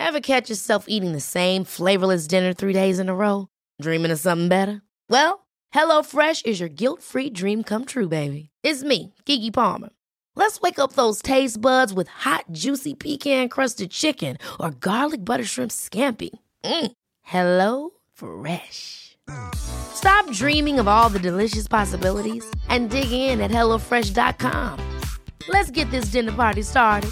Ever catch yourself eating the same flavorless dinner 3 days in a row? Dreaming of something better? Well, HelloFresh is your guilt-free dream come true, baby. It's me, Keke Palmer. Let's wake up those taste buds with hot, juicy pecan-crusted chicken or garlic butter shrimp scampi. Hello Fresh. Stop dreaming of all the delicious possibilities and dig in at HelloFresh.com. Let's get this dinner party started.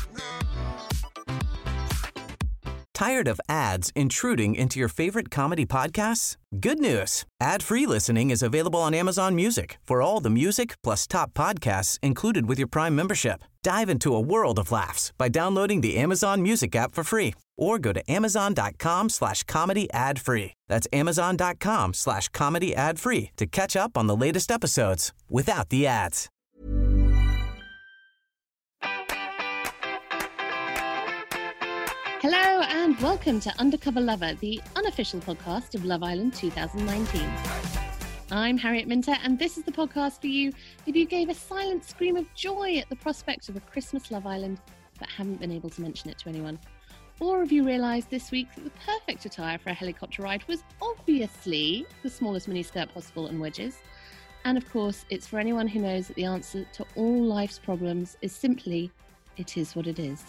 Tired of ads intruding into your favorite comedy podcasts? Good news. Ad-free listening is available on Amazon Music for all the music plus top podcasts included with your Prime membership. Dive into a world of laughs by downloading the Amazon Music app for free or go to amazon.com/comedy ad-free. That's amazon.com/comedy ad-free to catch up on the latest episodes without the ads. Hello and welcome to Undercover Lover, the unofficial podcast of Love Island 2019. I'm Harriet Minter, and this is the podcast for you if you gave a silent scream of joy at the prospect of a Christmas Love Island but haven't been able to mention it to anyone. Or if you realised this week that the perfect attire for a helicopter ride was obviously the smallest miniskirt possible and wedges. And of course, it's for anyone who knows that the answer to all life's problems is simply, it is what it is.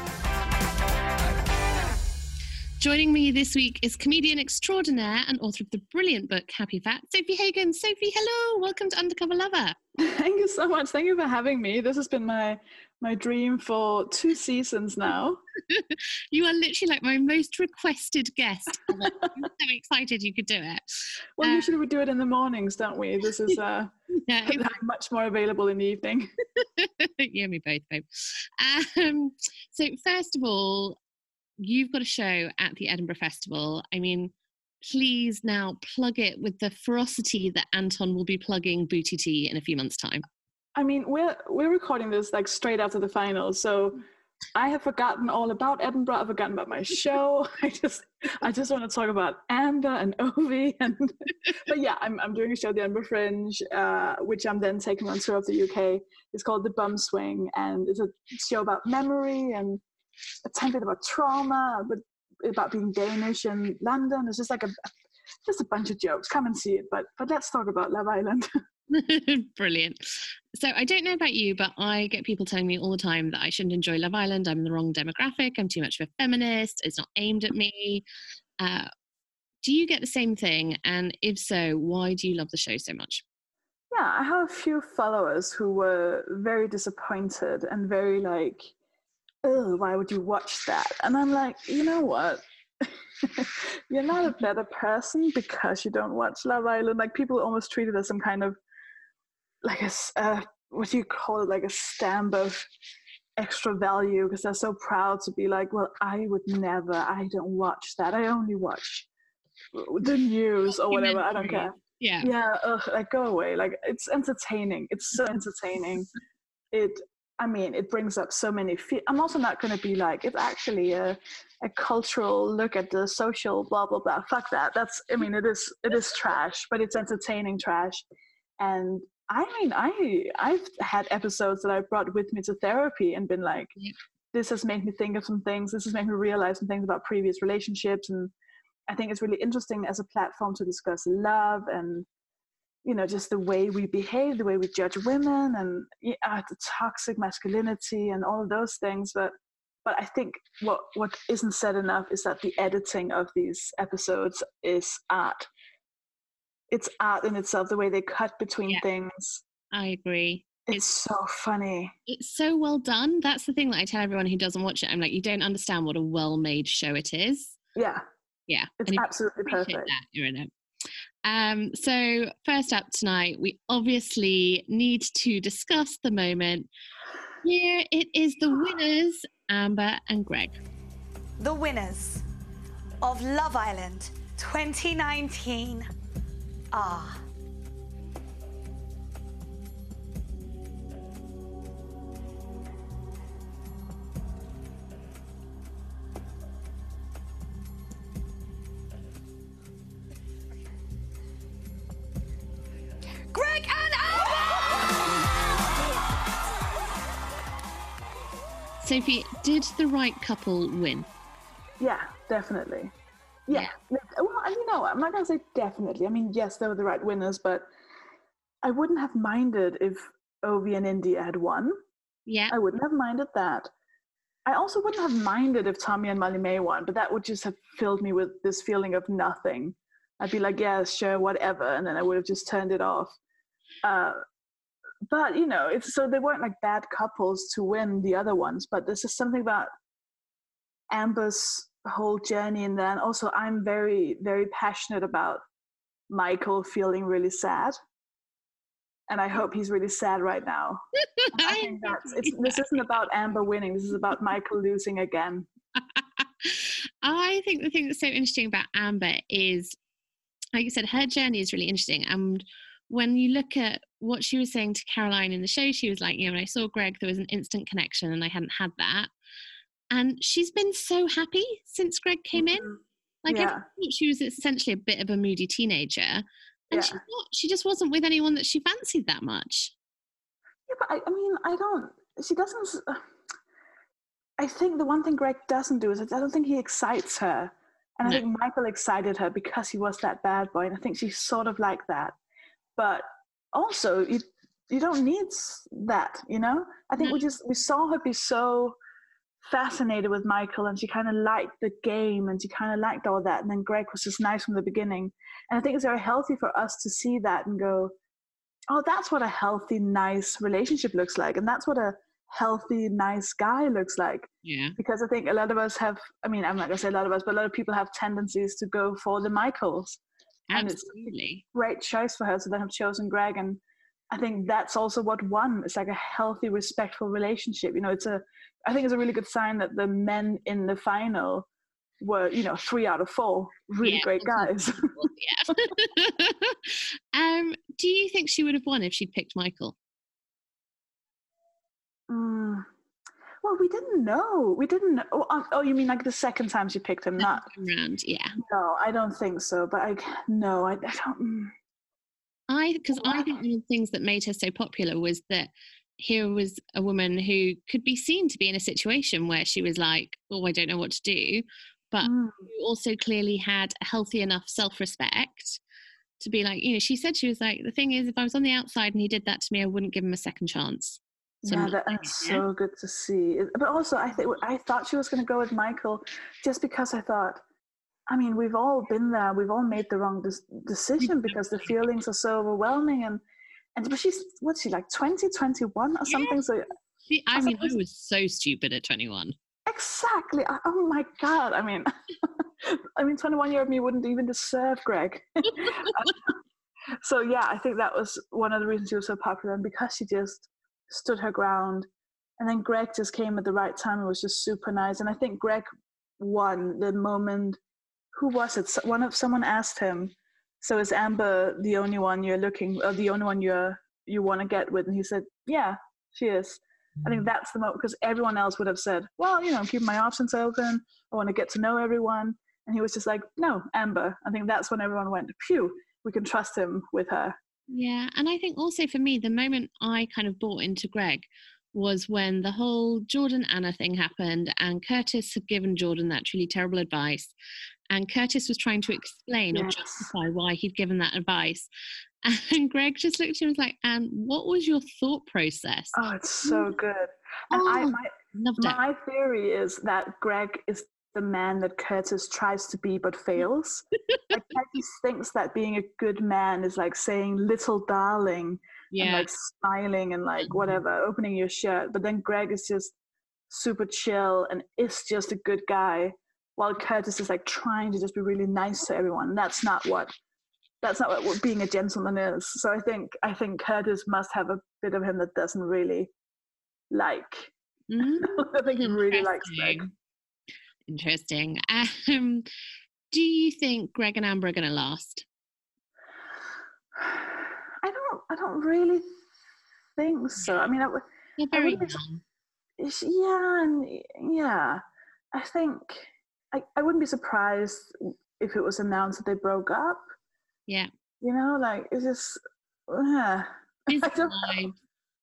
Joining me this week is comedian extraordinaire and author of the brilliant book Happy Fat, Sophie Hagen. Sophie, hello. Welcome to Undercover Lover. Thank you so much. Thank you for having me. This has been my dream for 2 seasons now. You are literally like my most requested guest. I'm so excited you could do it. Well, usually we do it in the mornings, don't we? This is much more available in the evening. You and me both, babe. So first of all, you've got a show at the Edinburgh Festival. I mean, please now plug it with the ferocity that Anton will be plugging Booty Tea in a few months' time. I mean, we're recording this like straight after the finals, so I have forgotten all about Edinburgh. I've forgotten about my show. I just want to talk about Amber and Ovi, but yeah, I'm doing a show at the Edinburgh Fringe, which I'm then taking on tour of the UK. It's called The Bum Swing, and it's a show about memory and a tiny bit about trauma, but about being Danish in London. It's just like just a bunch of jokes. Come and see it, but let's talk about Love Island. Brilliant. So I don't know about you, but I get people telling me all the time that I shouldn't enjoy Love Island. I'm the wrong demographic. I'm too much of a feminist. It's not aimed at me. Do you get the same thing? And if so, why do you love the show so much? Yeah, I have a few followers who were very disappointed and very like, oh, why would you watch that? And I'm like, you know what? You're not a better person because you don't watch Love Island. Like, people almost treat it as some kind of like what do you call it? Like a stamp of extra value because they're so proud to be like, well, I don't watch that. I only watch the news or whatever. I don't care. Yeah. Like, go away. Like, it's entertaining. It's so entertaining. It brings up so many I'm also not going to be like, it's actually a cultural look at the social blah, blah, blah. Fuck that. It is trash, but it's entertaining trash. And I've had episodes that I brought with me to therapy and been like, this has made me think of some things. This has made me realize some things about previous relationships. And I think it's really interesting as a platform to discuss love and, you know, just the way we behave, the way we judge women and the toxic masculinity and all of those things. But I think what isn't said enough is that the editing of these episodes is art. It's art in itself, the way they cut between things. I agree. It's so funny. It's so well done. That's the thing that I tell everyone who doesn't watch it. I'm like, you don't understand what a well-made show it is. Yeah. Yeah. It's absolutely perfect. That, you're in it. So first up tonight, we obviously need to discuss the moment. Here it is, the winners, Amber and Greg. The winners of Love Island 2019 are... Greg and Amber! Sophie, did the right couple win? Yeah, definitely. Yeah. Well, and you know, I'm not going to say definitely. I mean, yes, they were the right winners, but I wouldn't have minded if Ovi and India had won. Yeah. I wouldn't have minded that. I also wouldn't have minded if Tommy and Molly-Mae won, but that would just have filled me with this feeling of nothing. I'd be like, yeah, sure, whatever, and then I would have just turned it off. But you know, it's so they weren't like bad couples to win the other ones, but there's just something about Amber's whole journey, and then also I'm very, very passionate about Michael feeling really sad, and I hope he's really sad right now. I think this isn't about Amber winning. This is about Michael losing again. I think the thing that's so interesting about Amber is, like you said, her journey is really interesting. And when you look at what she was saying to Caroline in the show, she was like, you know, when I saw Greg, there was an instant connection and I hadn't had that. And she's been so happy since Greg came in. Like, everyone thought she was essentially a bit of a moody teenager. And she just wasn't with anyone that she fancied that much. Yeah, but I mean, she doesn't, I think the one thing Greg doesn't do is I don't think he excites her. And I think Michael excited her because he was that bad boy. And I think she's sort of like that. But also, you don't need that, you know? I think we saw her be so fascinated with Michael, and she kind of liked the game, and she kind of liked all that. And then Greg was just nice from the beginning. And I think it's very healthy for us to see that and go, oh, that's what a healthy, nice relationship looks like. And that's what a healthy, nice guy looks like. Yeah. Because I think a lot of us have, I mean, I'm not going to say a lot of us, but a lot of people have tendencies to go for the Michaels. Absolutely. And it's a great choice for her to then have chosen Greg. And I think that's also what won. It's like a healthy, respectful relationship. You know, I think it's a really good sign that the men in the final were, you know, 3 out of 4 really great guys. Do you think she would have won if she'd picked Michael? Well, we didn't know. Oh, you mean like the second time she picked him? Not round, yeah. No, I don't think so. But I don't. Because I think one of the things that made her so popular was that here was a woman who could be seen to be in a situation where she was like, oh, I don't know what to do, but who also clearly had a healthy enough self-respect to be like, you know, she said, she was like, the thing is, if I was on the outside and he did that to me, I wouldn't give him a second chance. So that's so good to see. But also, I thought she was going to go with Michael just because I thought, I mean, we've all been there. We've all made the wrong decision because the feelings are so overwhelming. But what's she like, 20, 21 or something? So I mean, I was so stupid at 21. Exactly. Oh my God. I mean, 21-year-old me wouldn't even deserve Greg. So yeah, I think that was one of the reasons she was so popular, and because she just stood her ground. And then Greg just came at the right time and was just super nice. And I think Greg won the moment. Who was it? Someone asked him, so is Amber the only one you're looking, or the only one you want to get with? And he said, yeah, she is. I think that's the moment, because everyone else would have said, well, you know, keep my options open. I want to get to know everyone. And he was just like, no, Amber. I think that's when everyone went, phew, we can trust him with her. Yeah. And I think also for me, the moment I kind of bought into Greg was when the whole Jordan Anna thing happened, and Curtis had given Jordan that truly terrible advice. And Curtis was trying to explain or justify why he'd given that advice. And Greg just looked at him and was like, and what was your thought process? Oh, it's so good. And my theory is that Greg is the man that Curtis tries to be but fails. Like, Curtis thinks that being a good man is like saying little darling and like smiling and like whatever, opening your shirt. But then Greg is just super chill and is just a good guy, while Curtis is like trying to just be really nice to everyone. And that's not what being a gentleman is. So I think Curtis must have a bit of him that doesn't really like. I think he really likes Greg. Interesting. Do you think Greg and Amber are going to last? I don't really think so. I mean, they're very young. Yeah. I think I wouldn't be surprised if it was announced that they broke up. Yeah. You know, like, it's just, I don't know.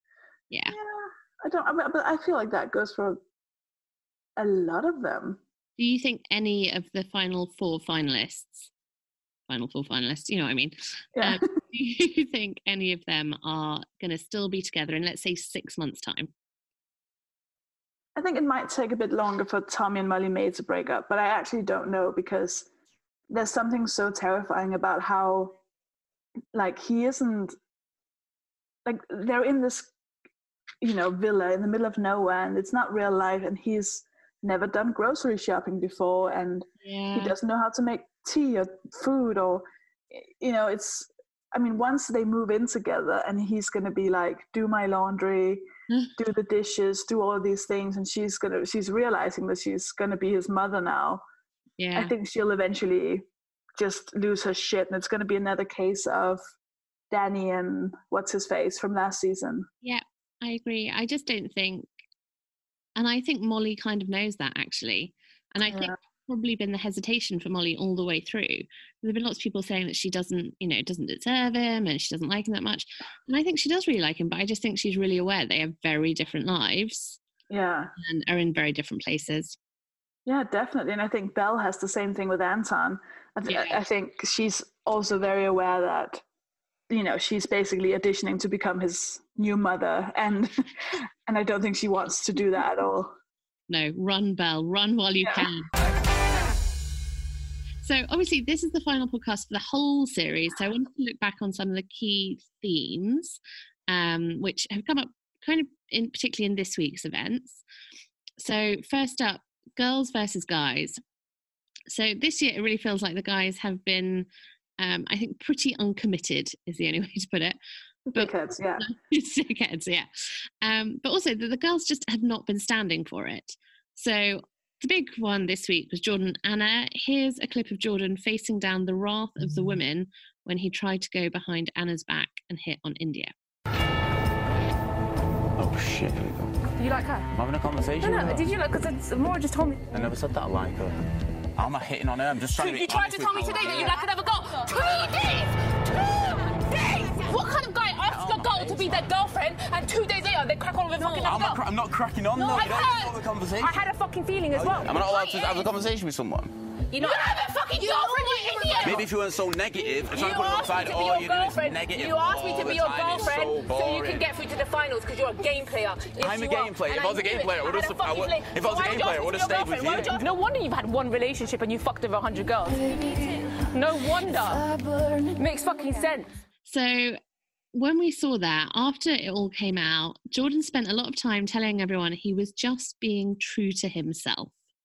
Yeah. But I feel like that goes for a lot of them. Do you think any of the final four finalists, you know what I mean? Yeah. Do you think any of them are going to still be together in, let's say, 6 months' time? I think it might take a bit longer for Tommy and Molly-Mae to break up, but I actually don't know, because there's something so terrifying about how, like, he isn't, like, they're in this, you know, villa in the middle of nowhere, and it's not real life, and he's never done grocery shopping before, and he doesn't know how to make tea or food, or, you know, it's, I mean, once they move in together and he's going to be like, do my laundry, do the dishes, do all of these things, and she's realizing that she's going to be his mother now. I think she'll eventually just lose her shit, and it's going to be another case of Danny and what's his face from last season. Yeah, I agree. I just don't think, and I think Molly kind of knows that, actually, and I think probably been the hesitation for Molly all the way through. There've been lots of people saying that she doesn't deserve him and she doesn't like him that much, and I think she does really like him, but I just think she's really aware they have very different lives, and are in very different places. Yeah, definitely. And I think Belle has the same thing with Anton. I think she's also very aware that, you know, she's basically auditioning to become his new mother, and I don't think she wants to do that at all. No, run, Belle, run while you can. So obviously this is the final podcast for the whole series, so I wanted to look back on some of the key themes which have come up kind of particularly in this week's events. So first up, girls versus guys. So this year it really feels like the guys have been I think pretty uncommitted is the only way to put it. Dickheads, yeah. Dickheads, yeah. But also the girls just have not been standing for it. So the big one this week was Jordan and Anna. Here's a clip of Jordan facing down the wrath of the women when he tried to go behind Anna's back and hit on India. Oh shit, here we go. You like her? I'm having a conversation with her. Did you like, because Maura just told me. I never said that I like her. I'm not hitting on her, I'm just trying to be You tried to tell me today that you like another girl. 2 days! 2 days! What kind of guy asks a girl to be their girlfriend and 2 days later they crack on with a fucking other girl? I'm not cracking on, though. You don't have a conversation. I had a fucking feeling as well. I'm not allowed to have a conversation with someone. You have a fucking girlfriend, you idiot! Maybe if you weren't so negative, You asked me to be your girlfriend. You asked me to be your girlfriend so you can get through to the finals because you're a game player. I'm a game player. If I was a game player, I would have stayed with you. No wonder you've had one relationship and you fucked over 100 girls. No wonder. Makes fucking sense. So when we saw that, after it all came out, Jordan spent a lot of time telling everyone he was just being true to himself.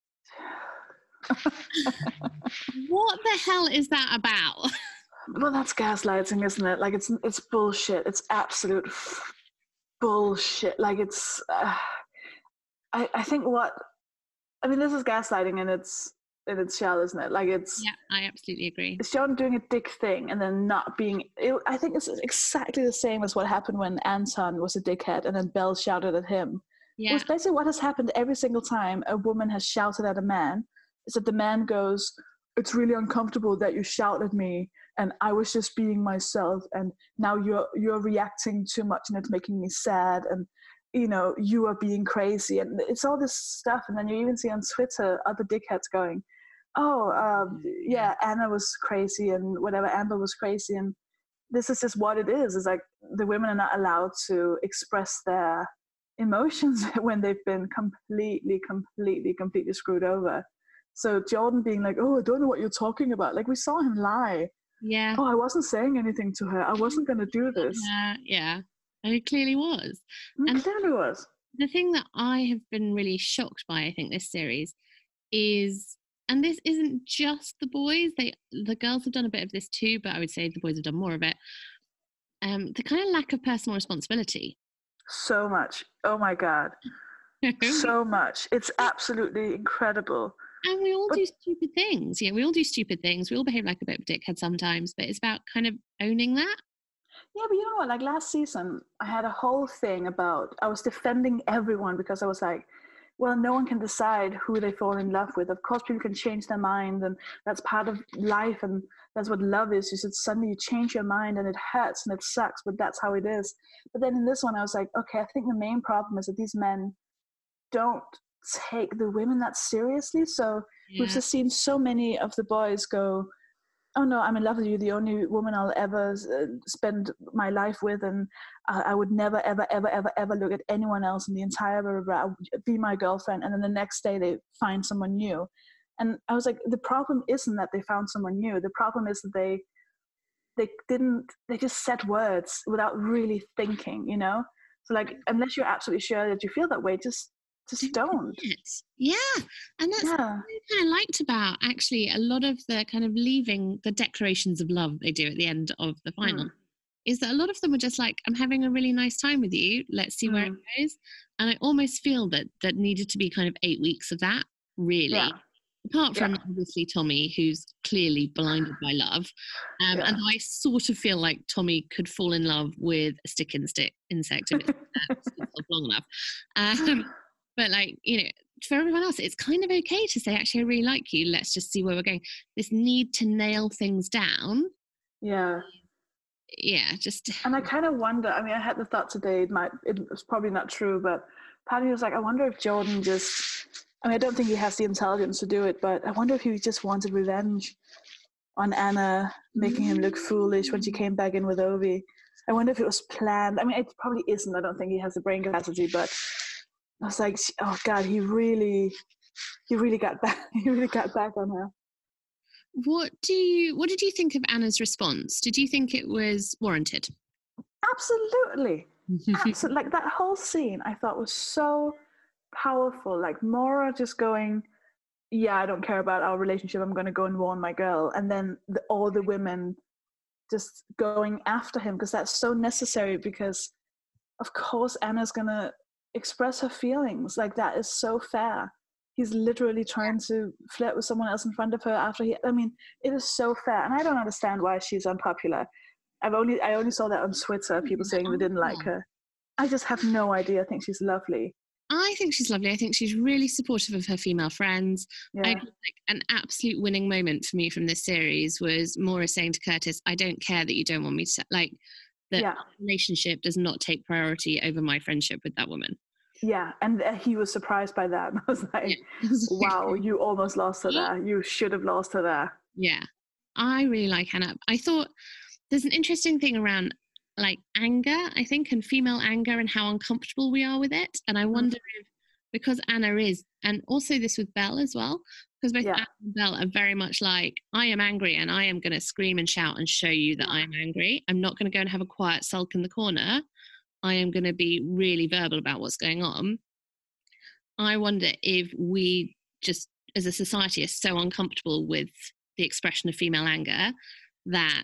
What the hell is that about? Well, that's gaslighting, isn't it? Like, it's bullshit. It's absolute bullshit. Like, it's I think this is gaslighting in its shell, isn't it? Like, it's, yeah, I absolutely agree. It's Jordan doing a dick thing and then not being. I think it's exactly the same as what happened when Anton was a dickhead and then Belle shouted at him. Yeah. It was basically what has happened every single time a woman has shouted at a man. Is that the man goes, it's really uncomfortable that you shout at me and I was just being myself and now you're reacting too much and it's making me sad and, you know, you are being crazy. And it's all this stuff. And then you even see on Twitter other dickheads going, Anna was crazy and whatever, Amber was crazy. And this is just what it is. It's like the women are not allowed to express their emotions when they've been completely screwed over. So Jordan being like, oh, I don't know what you're talking about. Like, we saw him lie. Yeah. Oh, I wasn't saying anything to her. I wasn't going to do this. Yeah. And it clearly was. And clearly was. The thing that I have been really shocked by, I think, this series is, and this isn't just the boys. The girls have done a bit of this too, but I would say the boys have done more of it. The kind of lack of personal responsibility. So much. Oh, my God. So much. It's absolutely incredible. And we all do stupid things. Yeah, we all do stupid things. We all behave like a bit of a dickhead sometimes, but it's about kind of owning that. Yeah, but you know what? Like last season, I had a whole thing about, I was defending everyone because I was like, well, no one can decide who they fall in love with. Of course, people can change their mind and that's part of life and that's what love is. You said suddenly you change your mind and it hurts and it sucks, but that's how it is. But then in this one, I was like, okay, I think the main problem is that these men don't take the women that seriously. So we've just seen so many of the boys go, oh no, I'm in love with you, the only woman I'll ever spend my life with, and I would never, ever, ever, ever, ever look at anyone else in the entire blah, blah, blah, be my girlfriend. And then the next day they find someone new. And I was like, the problem isn't that they found someone new. The problem is that they just said words without really thinking, you know? So like, unless you're absolutely sure that you feel that way, just don't. Yeah. And that's what I kind of liked about actually a lot of the kind of leaving the declarations of love they do at the end of the final is that a lot of them were just like, I'm having a really nice time with you. Let's see where it goes. And I almost feel that needed to be kind of 8 weeks of that, really. Yeah. Apart from obviously Tommy, who's clearly blinded by love. And I sort of feel like Tommy could fall in love with a stick insect if it's long enough. But like, you know, for everyone else, it's kind of okay to say, actually, I really like you. Let's just see where we're going. This need to nail things down. Yeah. Yeah, just. And I kind of wonder, I mean, I had the thought today, it was probably not true, but part of me was like, I wonder if Jordan I don't think he has the intelligence to do it, but I wonder if he just wanted revenge on Anna, making him look foolish when she came back in with Ovi. I wonder if it was planned. I mean, it probably isn't. I don't think he has the brain capacity, but I was like, oh God, he really got back. He really got back on her. What did you think of Anna's response? Did you think it was warranted? Absolutely. Absolutely. Like that whole scene I thought was so powerful. Like Maura just going, yeah, I don't care about our relationship. I'm going to go and warn my girl. And then all the women just going after him, because that's so necessary, because of course Anna's going to express her feelings. Like that is so fair. He's literally trying to flirt with someone else in front of her after it is so fair. And I don't understand why she's unpopular. I only saw that on Twitter, people saying they didn't like her. I just have no idea. I think she's lovely. I think she's lovely. I think she's really supportive of her female friends. Yeah. I think an absolute winning moment for me from this series was Maura saying to Curtis, I don't care that you don't want me to, like, the relationship does not take priority over my friendship with that woman. Yeah, and he was surprised by that. I was like, wow, you almost lost her there. You should have lost her there. Yeah, I really like Hannah. I thought there's an interesting thing around like anger, I think, and female anger and how uncomfortable we are with it. And I wonder if, because Anna is, and also this with Belle as well, because both Anna and Belle are very much like, I am angry and I am going to scream and shout and show you that I'm angry. I'm not going to go and have a quiet sulk in the corner. I am going to be really verbal about what's going on. I wonder if we just, as a society, are so uncomfortable with the expression of female anger that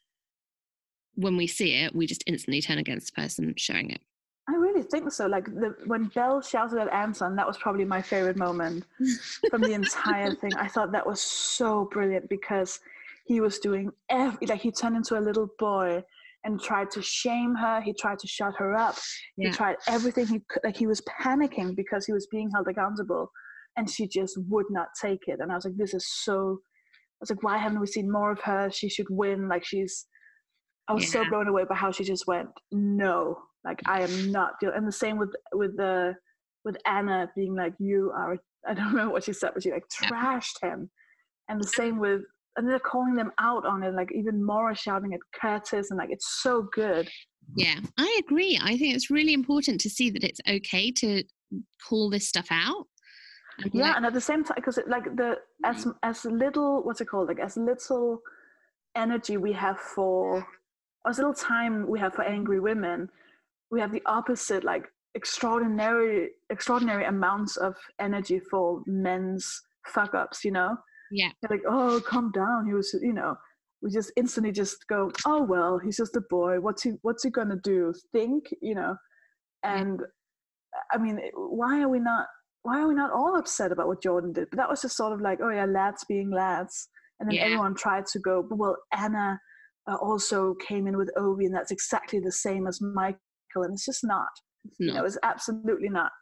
when we see it, we just instantly turn against the person showing it. I really think so. Like when Belle shouted at Anton, that was probably my favorite moment from the entire thing. I thought that was so brilliant, because he was doing he turned into a little boy and tried to shame her. He tried to shut her up. He tried everything he could. Like he was panicking because he was being held accountable, and she just would not take it. And I was like, this is so. I was like, why haven't we seen more of her? She should win. Like I was so blown away by how she just went, no, like I am not dealing. And the same with Anna being like, you are. I don't remember what she said, but she like trashed him. And the same and they're calling them out on it, like even Maura shouting at Curtis, and like it's so good. Yeah, I agree. I think it's really important to see that it's okay to call this stuff out. And at the same time, because as little, what's it called? Like as little energy we have for, as little time we have for angry women, we have the opposite, like extraordinary amounts of energy for men's fuck ups, you know? Yeah. They're like, oh, calm down. He was, you know, we just instantly just go, oh, well, he's just a boy. What's he going to do? Think, you know? And I mean, why are we not all upset about what Jordan did? But that was just sort of like, oh yeah, lads being lads. And then everyone tried to go, well, Anna also came in with Ovi, and that's exactly the same as Michael. And it's just not. No. You know, it's absolutely not.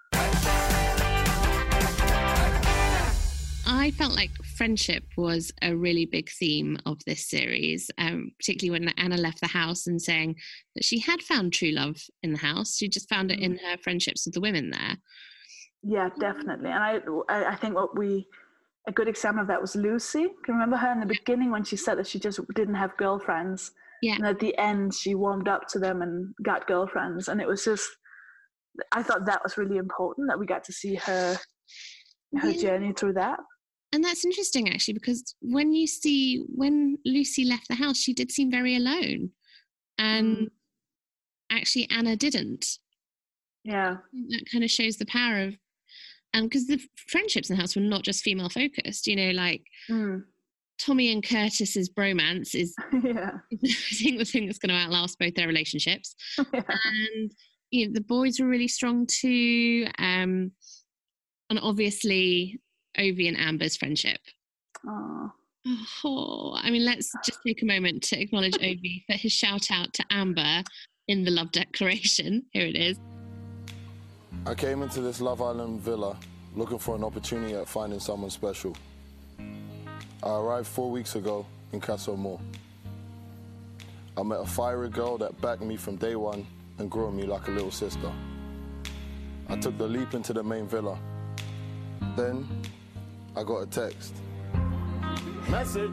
I felt like friendship was a really big theme of this series, particularly when Anna left the house and saying that she had found true love in the house. She just found it in her friendships with the women there. Yeah, definitely. And I think a good example of that was Lucy. Can you remember her in the beginning when she said that she just didn't have girlfriends? Yeah. And at the end, she warmed up to them and got girlfriends. And it was just, I thought that was really important that we got to see her journey through that. And that's interesting, actually, because when Lucy left the house, she did seem very alone. And actually, Anna didn't. Yeah. That kind of shows the power of, because the friendships in the house were not just female focused, like Tommy and Curtis's bromance is I think the thing that's going to outlast both their relationships. Yeah. And the boys were really strong too, and obviously Ovie and Amber's friendship. I mean, let's just take a moment to acknowledge Ovie for his shout out to Amber in the love declaration. Here it is. I came into this Love Island villa looking for an opportunity at finding someone special. I arrived 4 weeks ago in Casa Amor. I met a fiery girl that backed me from day one and grew on me like a little sister. I took the leap into the main villa. Then I got a text. Message.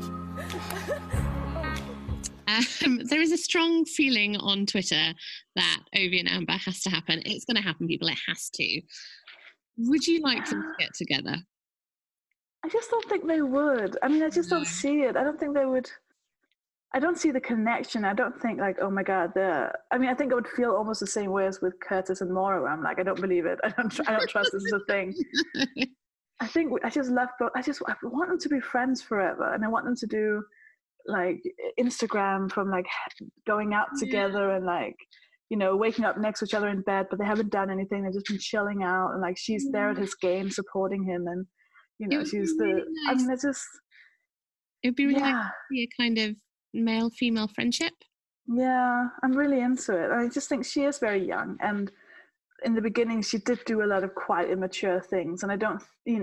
There is a strong feeling on Twitter that Ovie and Amber has to happen. It's going to happen, people. It has to. Would you like them to get together? I just don't think they would. I mean, I just don't see it. I don't think they would. I don't see the connection. I don't think like, oh my God, I mean, I think I would feel almost the same way as with Curtis and Maura, where I'm like, I don't believe it. I don't trust this is a thing. I think I just love both. I want them to be friends forever, and I want them to do like Instagram from like going out together and like, waking up next to each other in bed, but they haven't done anything. They've just been chilling out, and like she's there at his game supporting him, and she's really nice. I mean, it's just. It'd be really nice to see a kind of male-female friendship. Yeah, I'm really into it. I just think she is very young, and in the beginning she did do a lot of quite immature things, and I don't,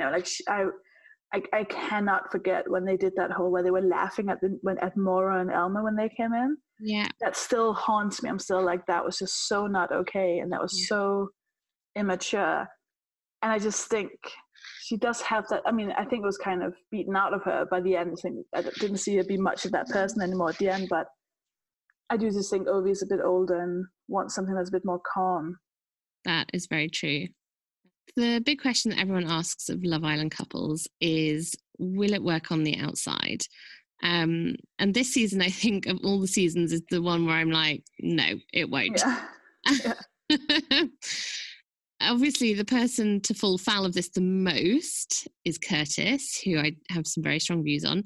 I cannot forget when they did that whole where they were laughing at Maura and Elma when they came in. Yeah, that still haunts me. I'm still like, that was just so not okay, and that was so immature. And I just think she does have that. I mean, I think it was kind of beaten out of her by the end. I didn't see her be much of that person anymore at the end, but I do just think Ovie's a bit older and wants something that's a bit more calm. That is very true. The big question that everyone asks of Love Island couples is, will it work on the outside? And this season, I think, of all the seasons, is the one where I'm like, no, it won't. Yeah. Obviously, the person to fall foul of this the most is Curtis, who I have some very strong views on.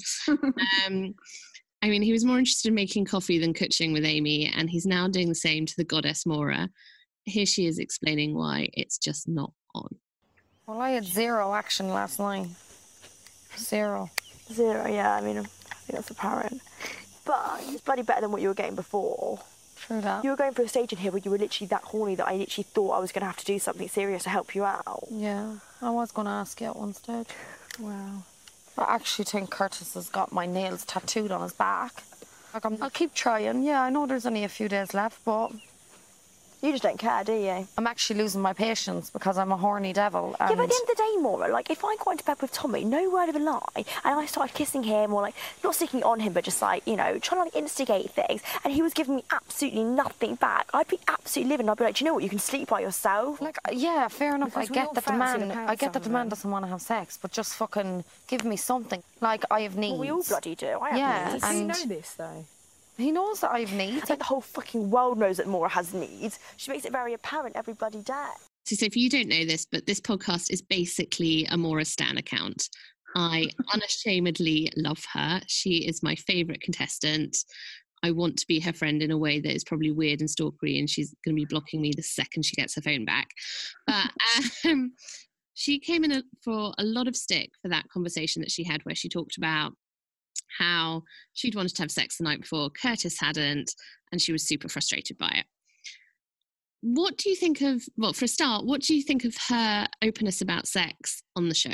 I mean, he was more interested in making coffee than kutching with Amy, and he's now doing the same to the goddess Maura. Here she is explaining why it's just not on. Well, I had zero action last night. Zero, yeah. I mean, I think that's apparent. But it's bloody better than what you were getting before. True that. You were going through a stage in here where you were literally that horny that I literally thought I was going to have to do something serious to help you out. Yeah, I was going to ask you at one stage. Wow. I actually think Curtis has got my nails tattooed on his back. Like, I'll keep trying. Yeah, I know there's only a few days left, but... You just don't care, do you? I'm actually losing my patience because I'm a horny devil. And... Yeah, but at the end of the day, Maura, like, if I got into bed with Tommy, no word of a lie, and I started kissing him, or, like, not sticking on him, but just, like, trying to, like, instigate things, and he was giving me absolutely nothing back, I'd be absolutely livid. I'd be like, do you know what, you can sleep by yourself. Like, yeah, fair enough. Because I get that the man doesn't want to have sex, but just fucking give me something. Like, I have needs. Well, we all bloody do. I have needs. Does he know this, though? He knows that I have needs. I think the whole fucking world knows that Maura has needs. She makes it very apparent every bloody day. So if you don't know this, but this podcast is basically a Maura Stan account. I unashamedly love her. She is my favourite contestant. I want to be her friend in a way that is probably weird and stalkery, and she's going to be blocking me the second she gets her phone back. But she came in for a lot of stick for that conversation that she had where she talked about how she'd wanted to have sex the night before, Curtis hadn't, and she was super frustrated by it. What do you think of, well, for a start, what do you think of her openness about sex on the show?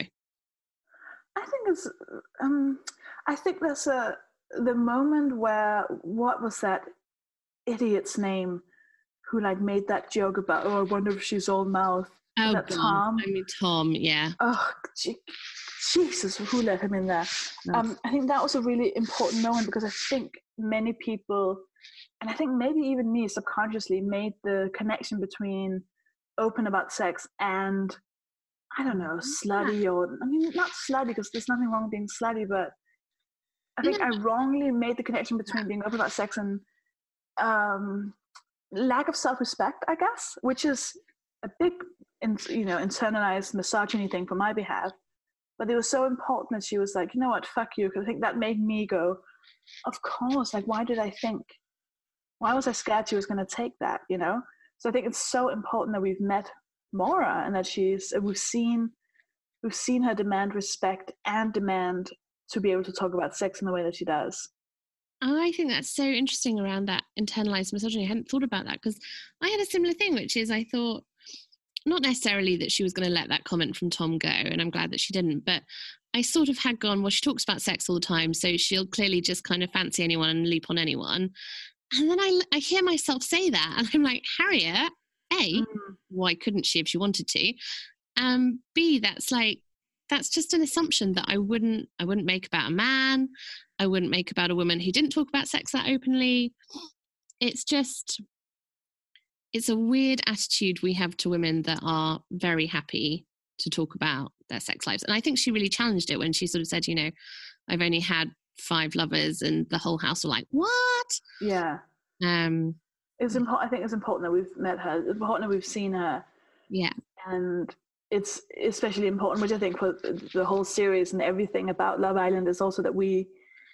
I think that's the moment where, what was that idiot's name who like made that joke about, oh, I wonder if she's all mouth. Oh, that God. Tom? I mean, Tom, yeah. Oh, Jesus, who let him in there? No. I think that was a really important moment because I think many people, and I think maybe even me subconsciously, made the connection between open about sex and, I don't know, slutty, or, I mean, not slutty because there's nothing wrong with being slutty, but I think I wrongly made the connection between being open about sex and lack of self-respect, I guess, which is a big, internalized misogyny thing for my behalf. But it was so important that she was like, you know what, fuck you, because I think that made me go, of course, like, why was I scared she was going to take that, you know? So I think it's so important that we've met Maura and that we've seen her demand respect and demand to be able to talk about sex in the way that she does. I think that's so interesting around that internalized misogyny. I hadn't thought about that because I had a similar thing, which is I thought not necessarily that she was going to let that comment from Tom go, and I'm glad that she didn't, but I sort of had gone, well, she talks about sex all the time, so she'll clearly just kind of fancy anyone and leap on anyone. And then I hear myself say that, and I'm like, Harriet, A, why couldn't she if she wanted to? B, that's just an assumption that I wouldn't make about a man. I wouldn't make about a woman who didn't talk about sex that openly. It's a weird attitude we have to women that are very happy to talk about their sex lives. And I think she really challenged it when she sort of said, you know, I've only had 5 lovers, and the whole house were like, what? Yeah. It's important. I think it's important that we've met her. It's important that we've seen her. Yeah. And it's especially important, which I think for the whole series and everything about Love Island, is also that we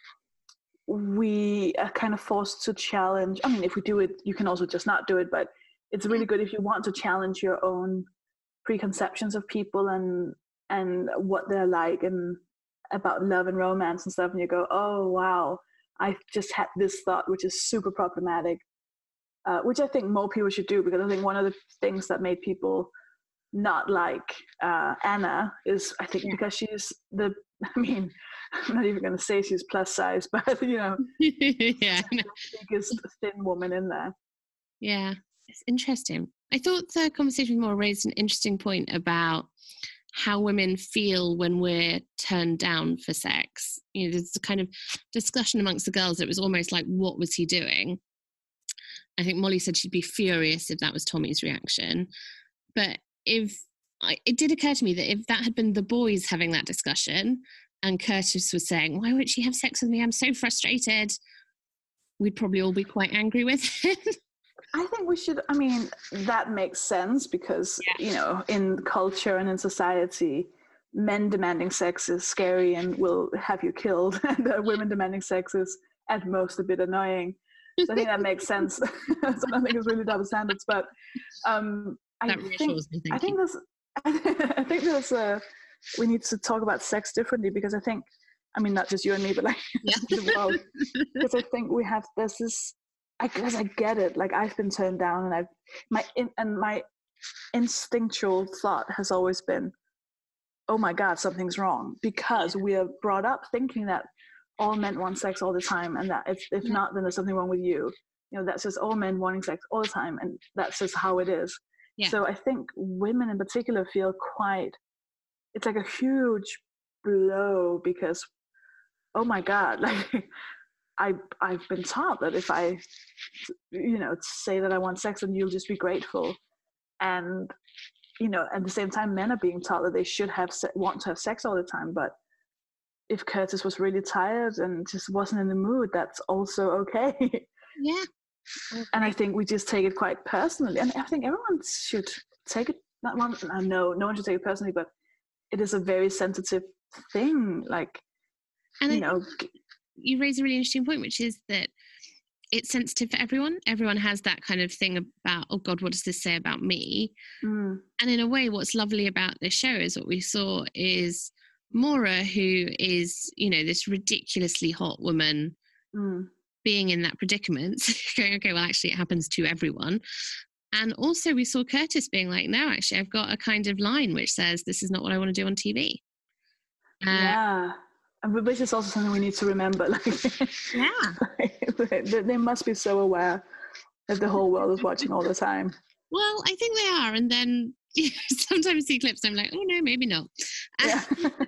are kind of forced to challenge. I mean, if we do it, you can also just not do it, but it's really good if you want to challenge your own preconceptions of people and what they're like and about love and romance and stuff, and you go, oh wow, I just had this thought which is super problematic, which I think more people should do, because I think one of the things that made people not like Anna is, I think, because she's I'm not even going to say she's plus size, but you know, yeah, the biggest thin woman in there. Yeah, it's interesting. I thought the conversation with Maura raised an interesting point about how women feel when we're turned down for sex. You know, there's a kind of discussion amongst the girls. It was almost like, what was he doing? I think Molly said she'd be furious if that was Tommy's reaction. But it did occur to me that if that had been the boys having that discussion and Curtis was saying, why won't she have sex with me? I'm so frustrated. We'd probably all be quite angry with him. I think we should, I mean, that makes sense because, you know, in culture and in society, men demanding sex is scary and will have you killed. And women demanding sex is at most a bit annoying. So I think that makes sense. So I don't think it's really double standards, but I think there's we need to talk about sex differently, because I think, I mean, not just you and me, but like the world, because I think there's this, because I get it, like I've been turned down, and my instinctual thought has always been, oh my God, something's wrong, because we are brought up thinking that all men want sex all the time, and that if not, then there's something wrong with you. You know, that's just all men wanting sex all the time, and that's just how it is. Yeah. So I think women in particular feel it's like a huge blow, because, oh my God, like I've been taught that if I, you know, say that I want sex, then you'll just be grateful. And, you know, at the same time, men are being taught that they should want to have sex all the time. But if Curtis was really tired and just wasn't in the mood, that's also okay. Yeah. Okay. And I think we just take it quite personally. And I think everyone should take it, no one should take it personally, but it is a very sensitive thing. Like, and you know, you raise a really interesting point, which is that it's sensitive for everyone. Everyone has that kind of thing about, oh God, what does this say about me? Mm. And in a way, what's lovely about this show is what we saw is Maura, who is, you know, this ridiculously hot woman, being in that predicament, going, okay, well, actually, it happens to everyone. And also we saw Curtis being like, no, actually, I've got a kind of line which says, this is not what I want to do on TV. Yeah. Which is also something we need to remember. Like, yeah. They must be so aware that the whole world is watching all the time. Well, I think they are. And then sometimes see clips, I'm like, oh no, maybe not. Yeah.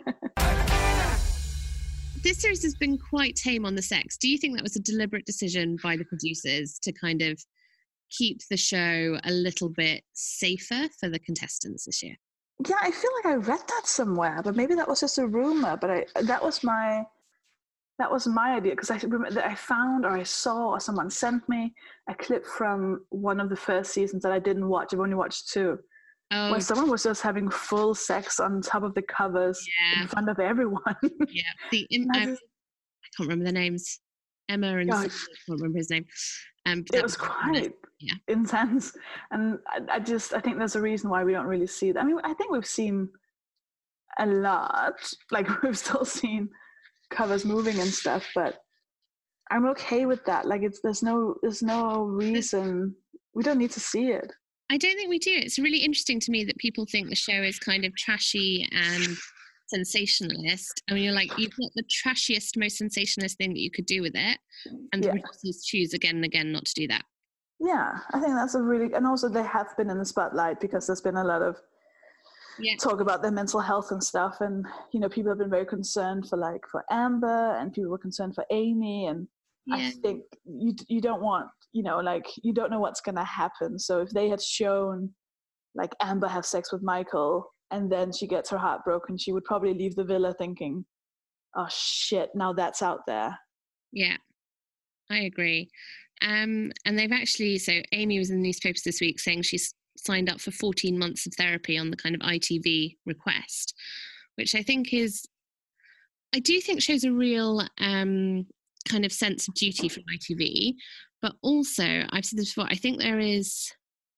This series has been quite tame on the sex. Do you think that was a deliberate decision by the producers to kind of keep the show a little bit safer for the contestants this year? Yeah, I feel like I read that somewhere, but maybe that was just a rumor. But that was my idea, because I remember that I found or I saw or someone sent me a clip from one of the first seasons that I didn't watch. I've only watched 2. Oh. Where someone was just having full sex on top of the covers in front of everyone. Yeah, I can't remember their names. Emma and I can't remember his name. It was quite intense, and I think there's a reason why we don't really see that. I mean, I think we've seen a lot. Like, we've still seen covers moving and stuff, but I'm okay with that. Like, there's no reason. We don't need to see it. I don't think we do. It's really interesting to me that people think the show is kind of trashy and sensationalist. I mean, you're like, you've got the trashiest, most sensationalist thing that you could do with it, and the producers choose again and again not to do that. Yeah, I think that's and also they have been in the spotlight because there's been a lot of talk about their mental health and stuff, and people have been very concerned for Amber, and people were concerned for Amy, and I think you don't want, you don't know what's gonna happen. So if they had shown like Amber have sex with Michael and then she gets her heart broken, she would probably leave the villa thinking, oh shit, now that's out there. Yeah, I agree. And they've actually, so Amy was in the newspapers this week saying she's signed up for 14 months of therapy on the kind of ITV request, which I do think shows a real kind of sense of duty from ITV. But also, I've said this before, I think there is,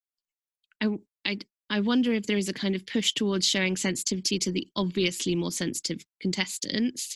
I wonder if there is a kind of push towards showing sensitivity to the obviously more sensitive contestants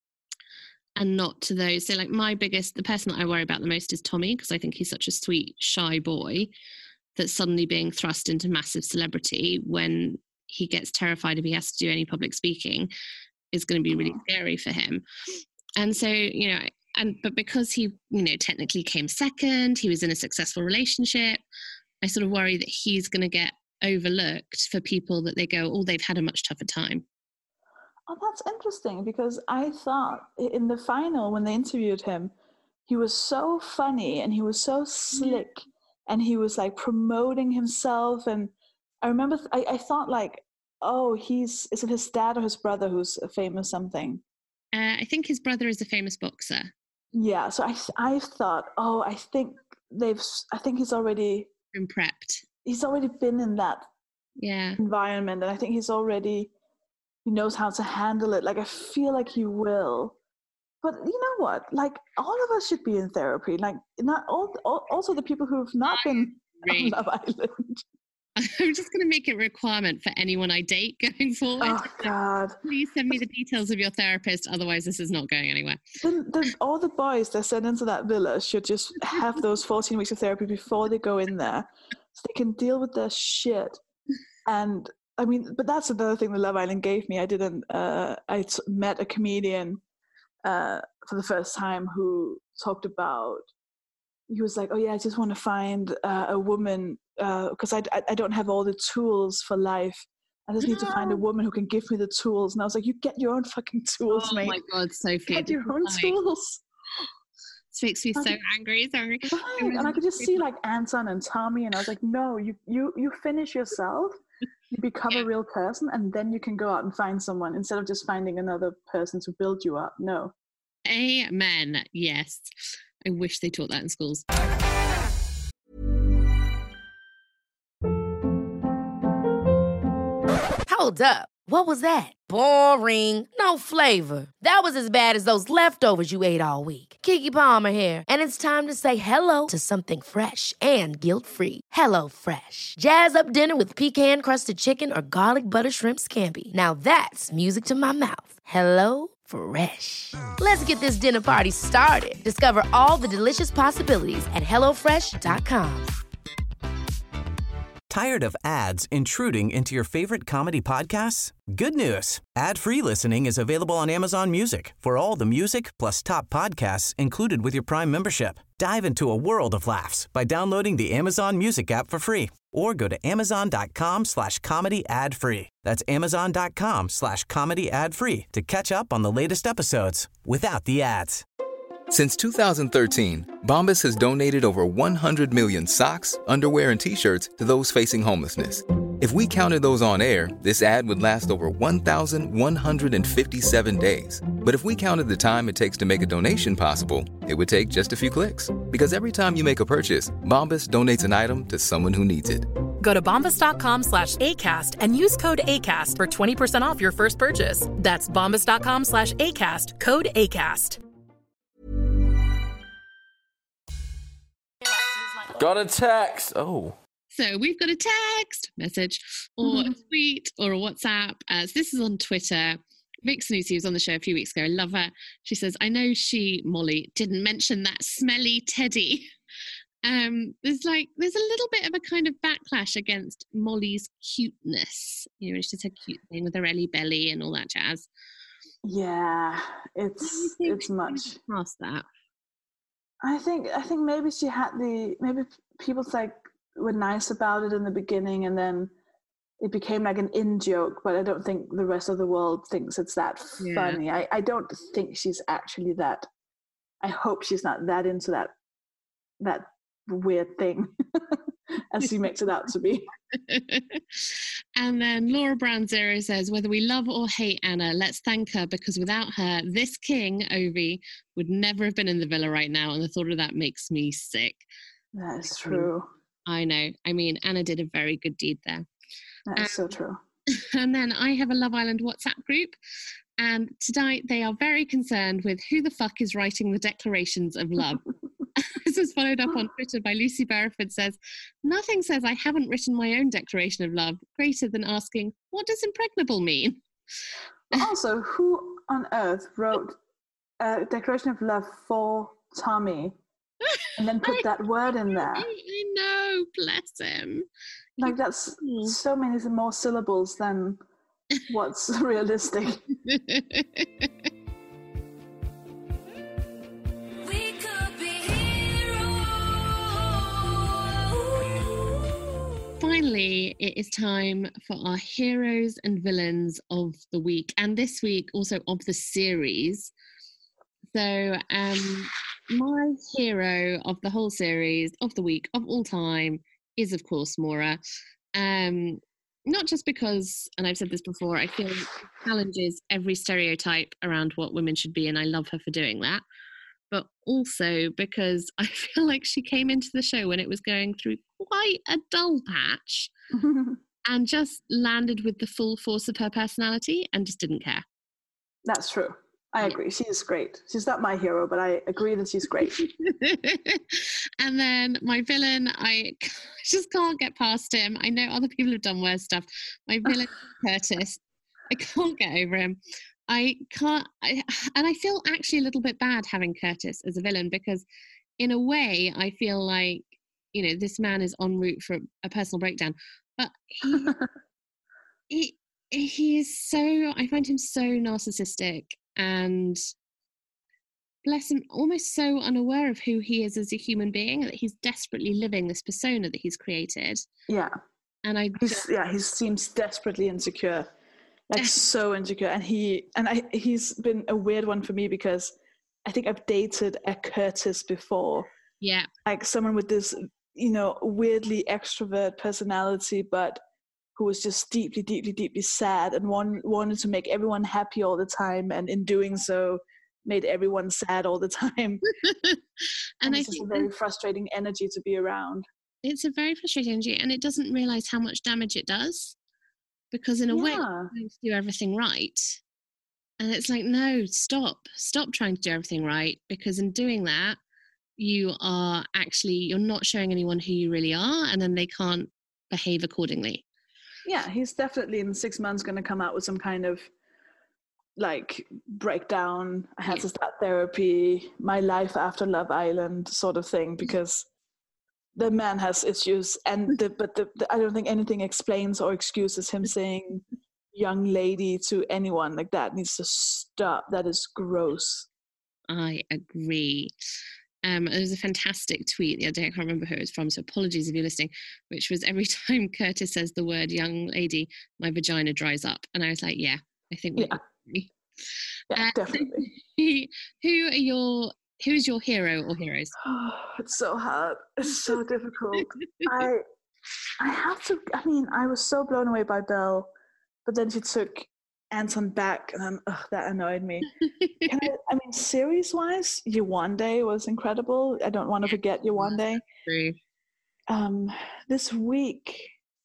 and not to those. So like the person that I worry about the most is Tommy, because I think he's such a sweet, shy boy that's suddenly being thrust into massive celebrity when he gets terrified if he has to do any public speaking is going to be really scary for him. And so, but because he, technically came second, he was in a successful relationship, I sort of worry that he's going to get overlooked for people that they go, oh, they've had a much tougher time. Oh, that's interesting, because I thought in the final, when they interviewed him, he was so funny and he was so slick and he was like promoting himself. And I remember, I thought like, oh, is it his dad or his brother who's a famous something? I think his brother is a famous boxer. Yeah, so I thought, oh, I think he's already been prepped. He's already been in that environment, and I think he knows how to handle it. Like, I feel like he will. But you know what? Like, all of us should be in therapy. Like, not also the people who have not been on Love Island. I'm just going to make it a requirement for anyone I date going forward. Oh, God. Please send me the details of your therapist. Otherwise, this is not going anywhere. All the boys that sent into that villa should just have those 14 weeks of therapy before they go in there, so they can deal with their shit. And I mean, but that's another thing that Love Island gave me. I met a comedian for the first time who talked about, he was like, oh yeah, I just want to find a woman because I don't have all the tools for life. I just need to find a woman who can give me the tools. And I was like, you get your own fucking tools, mate. Oh my God, Sophie. Get your own tools. This makes me so angry. Right. And I could just see like Anton and Tommy, and I was like, no, you finish yourself, you become a real person, and then you can go out and find someone instead of just finding another person to build you up. No. Amen. Yes. I wish they taught that in schools. Hold up. What was that? Boring. No flavor. That was as bad as those leftovers you ate all week. Keke Palmer here. And it's time to say hello to something fresh and guilt-free. Hello Fresh. Jazz up dinner with pecan-crusted chicken or garlic butter shrimp scampi. Now that's music to my mouth. Hello Fresh. Let's get this dinner party started. Discover all the delicious possibilities at HelloFresh.com. Tired of ads intruding into your favorite comedy podcasts? Good news. Ad-free listening is available on Amazon Music for all the music plus top podcasts included with your Prime membership. Dive into a world of laughs by downloading the Amazon Music app for free or go to amazon.com/comedy ad-free. That's amazon.com/comedy ad-free to catch up on the latest episodes without the ads. Since 2013, Bombas has donated over 100 million socks, underwear, and T-shirts to those facing homelessness. If we counted those on air, this ad would last over 1,157 days. But if we counted the time it takes to make a donation possible, it would take just a few clicks. Because every time you make a purchase, Bombas donates an item to someone who needs it. Go to bombas.com/ACAST and use code ACAST for 20% off your first purchase. That's bombas.com/ACAST, code ACAST. Got a text. Oh. So we've got a text message or a tweet or a WhatsApp. So this is on Twitter. Vic Snoozy was on the show a few weeks ago. I love her. She says, I know Molly, didn't mention that smelly teddy. There's a little bit of a kind of backlash against Molly's cuteness. You know, she said cute thing with her Ellie belly and all that jazz. Yeah, it's much past that. I think maybe she had maybe people were nice about it in the beginning and then it became like an in-joke, but I don't think the rest of the world thinks it's that funny. I don't think she's actually that. I hope she's not that into that weird thing as she makes it out to be. And then Laura Brown Zero says, whether we love or hate Anna, let's thank her because without her, this king, Ovi, would never have been in the villa right now. And the thought of that makes me sick. That is true. I know. I mean, Anna did a very good deed there. That is so true. And then I have a Love Island WhatsApp group. And tonight they are very concerned with who the fuck is writing the declarations of love. This was followed up on Twitter by Lucy Barrowford says, nothing says I haven't written my own declaration of love greater than asking, what does impregnable mean? Also, who on earth wrote a declaration of love for Tommy and then put that word in there? I know, bless him. Like that's so many more syllables than what's realistic. Finally, it is time for our heroes and villains of the week, and this week also of the series. So my hero of the whole series, of the week, of all time, is of course Maura. Not just because, and I've said this before, I feel it challenges every stereotype around what women should be, and I love her for doing that. But also because I feel like she came into the show when it was going through quite a dull patch and just landed with the full force of her personality and just didn't care. That's true. I agree. She is great. She's not my hero, but I agree that she's great. And then my villain, I just can't get past him. I know other people have done worse stuff. My villain, Curtis, I can't get over him. I feel actually a little bit bad having Curtis as a villain because in a way I feel like, you know, this man is en route for a personal breakdown, but he is so, I find him so narcissistic and bless him, almost so unaware of who he is as a human being, that he's desperately living this persona that he's created. Yeah. And he seems desperately insecure. Like so insecure, and he's been a weird one for me because I think I've dated a Curtis before. Yeah, like someone with this, you know, weirdly extrovert personality, but who was just deeply, deeply, deeply sad and wanted to make everyone happy all the time, and in doing so, made everyone sad all the time. and I think it's a very frustrating energy to be around. It's a very frustrating energy, and it doesn't realize how much damage it does. Because in a way, you're trying to do everything right. And it's like, no, stop trying to do everything right. Because in doing that, you're not showing anyone who you really are, and then they can't behave accordingly. Yeah, he's definitely in 6 months going to come out with some kind of like breakdown. I had to start therapy, my life after Love Island sort of thing, because the man has issues, and but I don't think anything explains or excuses him saying young lady to anyone. Like, that needs to stop. That is gross. I agree. There was a fantastic tweet the other day, I can't remember who it was from, so apologies if you're listening, which was, every time Curtis says the word young lady, my vagina dries up. And I was like, yeah, I think we agree. Yeah, definitely. Who's your hero or heroes? Oh, it's so hard. It's so difficult. I have to, I mean, I was so blown away by Belle, but then she took Anton back, and that annoyed me. I mean, series-wise, Yewande was incredible. I don't want to forget Yewande. This week,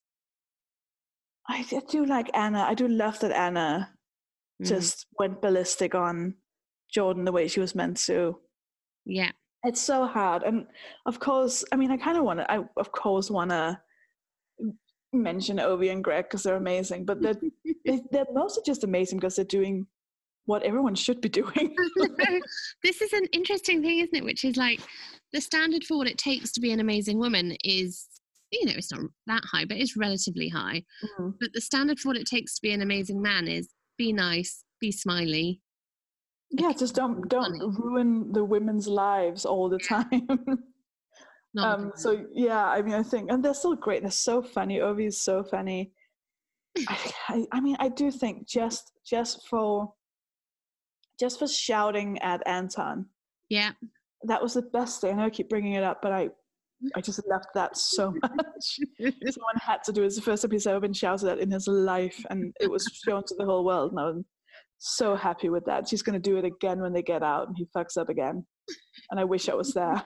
I do like Anna. I do love that Anna just went ballistic on Jordan the way she was meant to. Yeah. It's so hard. And of course, I mean, I want to mention Ovi and Greg because they're amazing, but they're mostly just amazing because they're doing what everyone should be doing. This is an interesting thing, isn't it? Which is like, the standard for what it takes to be an amazing woman is, you know, it's not that high, but it's relatively high. But the standard for what it takes to be an amazing man is be nice, be smiley. Yeah, just don't ruin the women's lives all the time. So yeah, I mean, I think, and they're still great. They're so funny. Ovi is so funny. I mean, I do think just for shouting at Anton. Yeah, that was the best thing. I know I keep bringing it up, but I just loved that so much. Someone had to do it. It's the first time he's ever been shouted at in his life, and it was shown to the whole world. And I'm so happy with that. She's going to do it again when they get out, and he fucks up again. And I wish I was there.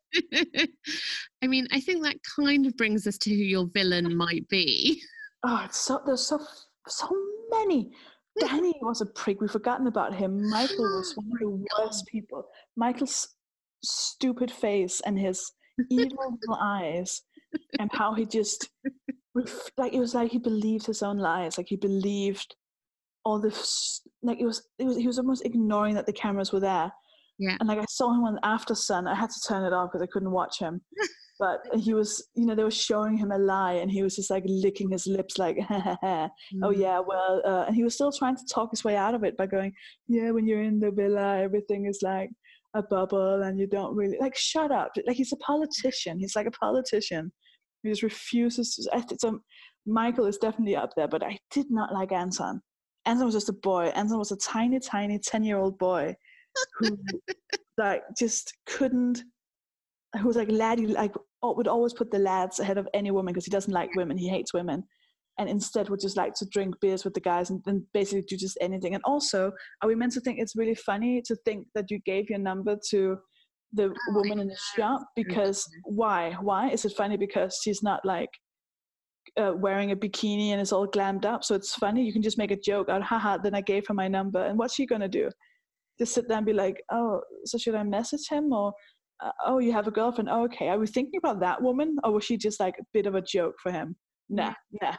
I mean, I think that kind of brings us to who your villain might be. Oh, there's so many. Danny was a prick. We've forgotten about him. Michael was one of the worst people. Michael's stupid face and his evil little eyes, and how he just it was like he believed his own lies. Like, he believed all this. Like, he was almost ignoring that the cameras were there. Yeah. And like, I saw him on After Sun. I had to turn it off because I couldn't watch him. But he was, you know, they were showing him a lie, and he was just like licking his lips like, oh yeah, well, and he was still trying to talk his way out of it by going, yeah, when you're in the villa, everything is like a bubble and you don't really, like, shut up. Like, he's a politician. He's like a politician. He just refuses to, so Michael is definitely up there, but I did not like Anton. Anton was just a boy. Anton was a tiny, 10-year-old boy who like just couldn't, who was like laddie, like would always put the lads ahead of any woman because he doesn't like women. He hates women, and instead would just like to drink beers with the guys and then basically do just anything. And also, are we meant to think it's really funny to think that you gave your number to the woman in the shop? Because why is it funny? Because she's not like wearing a bikini and is all glammed up, so it's funny. You can just make a joke out, haha, then I gave her my number. And what's she gonna do? Just sit there and be like, oh, so should I message him? Or oh, you have a girlfriend? Oh, okay. Are we thinking about that woman? Or was she just like a bit of a joke for him? Nah. I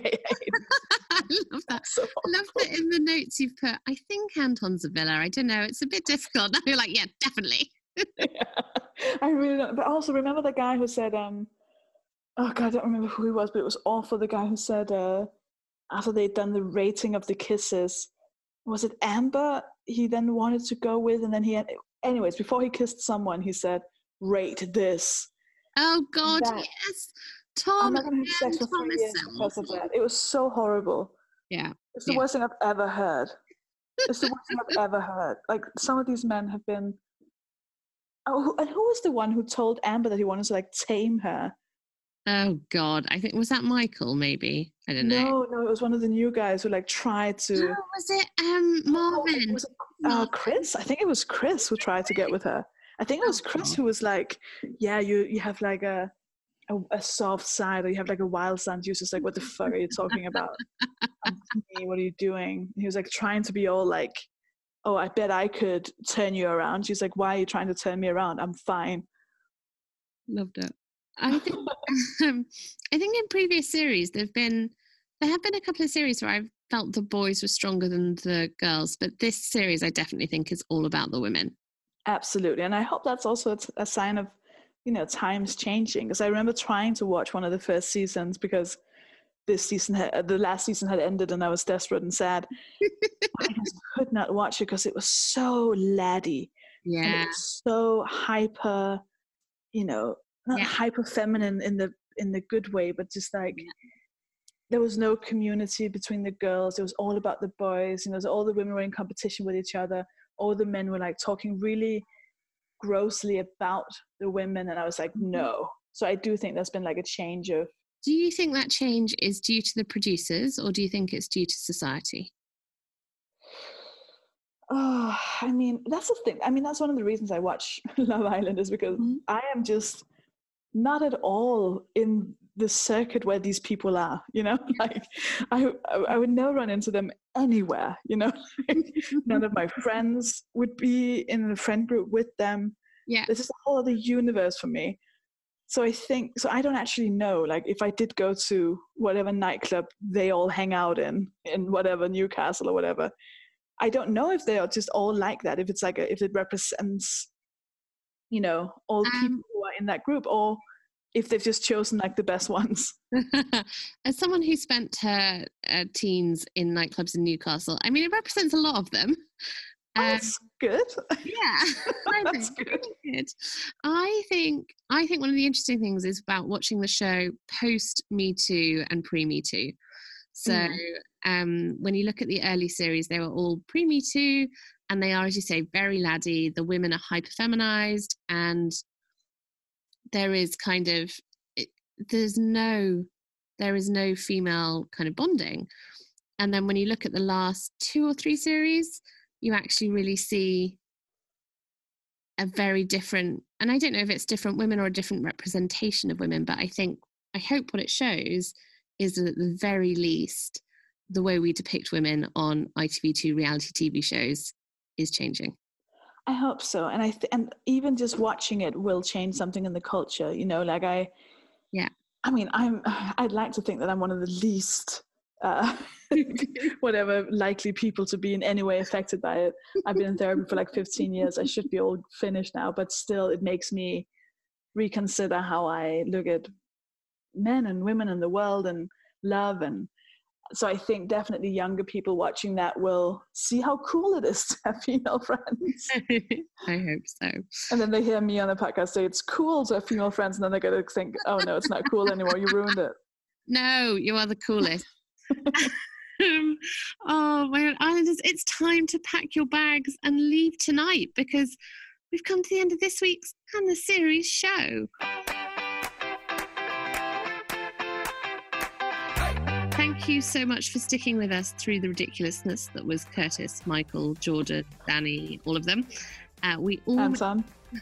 love that. I love that in the notes you've put, I think Anton's a villa. I don't know. It's a bit difficult. Now you're like, yeah, definitely. I really don't. But also, remember the guy who said, oh God, I don't remember who he was, but it was awful. The guy who said, after they'd done the rating of the kisses, was it Amber he then wanted to go with? And then anyways, before he kissed someone, he said, rate this. Oh God, yes. Tom. I'm not going to have sex for 3 years because of that. It was so horrible. Yeah. It's the worst thing I've ever heard. It's the worst thing I've ever heard. Like, some of these men have been... Oh, and who was the one who told Amber that he wanted to, like, tame her? Oh, God. I think, was that Michael, maybe? I don't know. No, it was one of the new guys who, like, tried to... Oh, was it Marvin? Was it Chris? I think it was Chris who tried to get with her. I think it was Chris who was like, yeah, you have, like, a soft side, or you have, like, a wild side. He was just like, what the fuck are you talking about? What are you doing? And he was, like, trying to be all, like, oh, I bet I could turn you around. She's like, why are you trying to turn me around? I'm fine. Loved it. I think in previous series there have been a couple of series where I've felt the boys were stronger than the girls, but this series I definitely think is all about the women. Absolutely, and I hope that's also a sign of, times changing. Because I remember trying to watch one of the first seasons because the last season had ended and I was desperate and sad. I just could not watch it because it was so laddie. Yeah. And it was so hyper, not hyper feminine in the good way, but just like there was no community between the girls. It was all about the boys. All the women were in competition with each other. All the men were like talking really grossly about the women, and I was like, no. So I do think there's been like a change of. Do you think that change is due to the producers, or do you think it's due to society? Oh, I mean, that's the thing. I mean, that's one of the reasons I watch Love Island, is because I am just not at all in the circuit where these people are, like I would never run into them anywhere, None of my friends would be in the friend group with them. Yeah. This is a whole other universe for me. So I don't actually know, like if I did go to whatever nightclub they all hang out in whatever Newcastle or whatever, I don't know if they are just all like that, if it's like if it represents, all people who are in that group, or if they've just chosen like the best ones. As someone who spent her teens in nightclubs in Newcastle, I mean, it represents a lot of them. That's good. Yeah, that's good. I think one of the interesting things is about watching the show post Me Too and pre Me Too. So when you look at the early series, they were all pre Me Too, and they are, as you say, very laddie. The women are hyper feminized, and there is kind of there is no female kind of bonding. And then when you look at the last 2 or 3 series, you actually really see a very different, and I don't know if it's different women or a different representation of women, but I hope what it shows is that at the very least, the way we depict women on ITV2 reality TV shows is changing. I hope so. And and even just watching it will change something in the culture, I'd like to think that I'm one of the least whatever likely people to be in any way affected by it. I've been in therapy for like 15 years. I should be all finished now, but still it makes me reconsider how I look at men and women in the world and love. And so I think definitely younger people watching that will see how cool it is to have female friends. I hope so. And then they hear me on the podcast say it's cool to have female friends, and then they're going to think, oh no, it's not cool anymore, you ruined it. No, you are the coolest. My Islanders, it's time to pack your bags and leave tonight, because we've come to the end of this week's and the series show. Thank you so much for sticking with us through the ridiculousness that was Curtis, Michael, Georgia, Danny, all of them. Anton.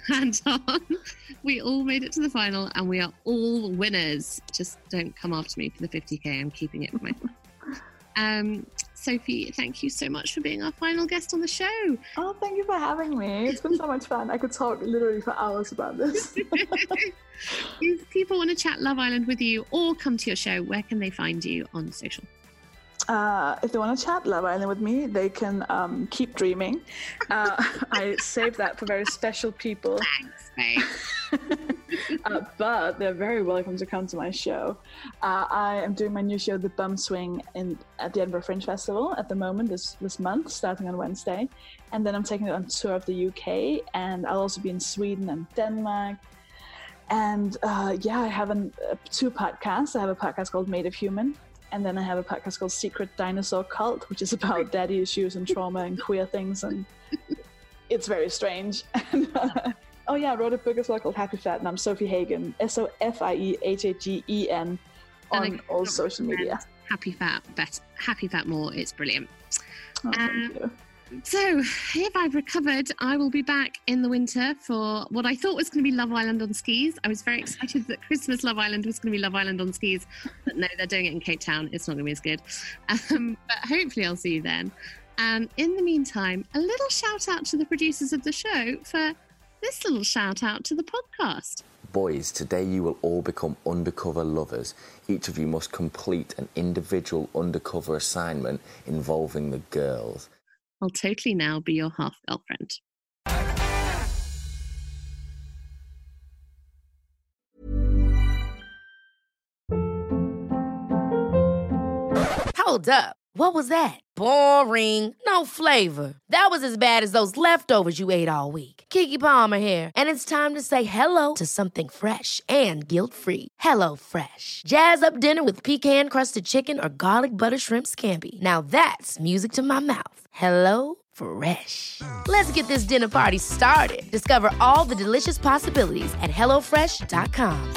We all made it to the final, and we are all winners. Just don't come after me for the 50k. I'm keeping it for myself. Sophie, thank you so much for being our final guest on the show. Oh, thank you for having me. It's been so much fun. I could talk literally for hours about this. If people want to chat Love Island with you or come to your show, where can they find you on social? If they want to chat Love Island with me, they can keep dreaming. I saved that for very special people. Thanks, babe. But they're very welcome to come to my show. I am doing my new show, The Bum Swing, at the Edinburgh Fringe Festival at the moment, this month, starting on Wednesday. And then I'm taking it on tour of the UK, and I'll also be in Sweden and Denmark. And I have 2 podcasts. I have a podcast called Made of Human, and then I have a podcast called Secret Dinosaur Cult, which is about daddy issues and trauma and queer things, and it's very strange. And, I wrote a book as well called Happy Fat, and I'm Sophie Hagen, SOFIEHAGEN, on all social media. Happy Fat more. It's brilliant. Oh, thank you. So, if I've recovered, I will be back in the winter for what I thought was going to be Love Island on skis. I was very excited that Christmas Love Island was going to be Love Island on skis, but no, they're doing it in Cape Town. It's not going to be as good. But hopefully I'll see you then. And in the meantime, a little shout out to the producers of the show for this little shout out to the podcast. Boys, today you will all become undercover lovers. Each of you must complete an individual undercover assignment involving the girls. I'll totally now be your half-girlfriend. Hold up. What was that? Boring. No flavor. That was as bad as those leftovers you ate all week. Keke Palmer here, and it's time to say hello to something fresh and guilt-free. Hello Fresh. Jazz up dinner with pecan-crusted chicken or garlic butter shrimp scampi. Now that's music to my mouth. Hello Fresh. Let's get this dinner party started. Discover all the delicious possibilities at hellofresh.com.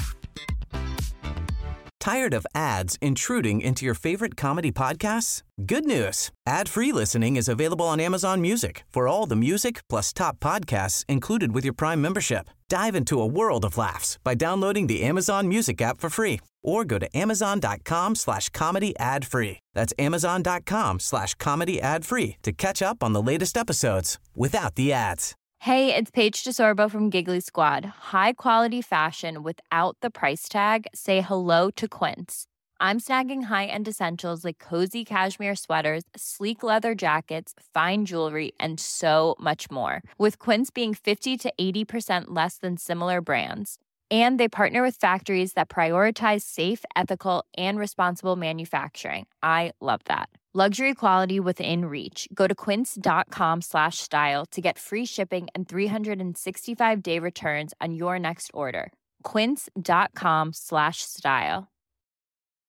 Tired of ads intruding into your favorite comedy podcasts? Good news. Ad-free listening is available on Amazon Music for all the music plus top podcasts included with your Prime membership. Dive into a world of laughs by downloading the Amazon Music app for free or go to amazon.com/comedy ad-free. That's amazon.com/comedy ad-free to catch up on the latest episodes without the ads. Hey, it's Paige DeSorbo from Giggly Squad. High quality fashion without the price tag. Say hello to Quince. I'm snagging high-end essentials like cozy cashmere sweaters, sleek leather jackets, fine jewelry, and so much more. With Quince being 50 to 80% less than similar brands. And they partner with factories that prioritize safe, ethical, and responsible manufacturing. I love that. Luxury quality within reach. Go to quince.com/style to get free shipping and 365-day returns on your next order. Quince.com/style.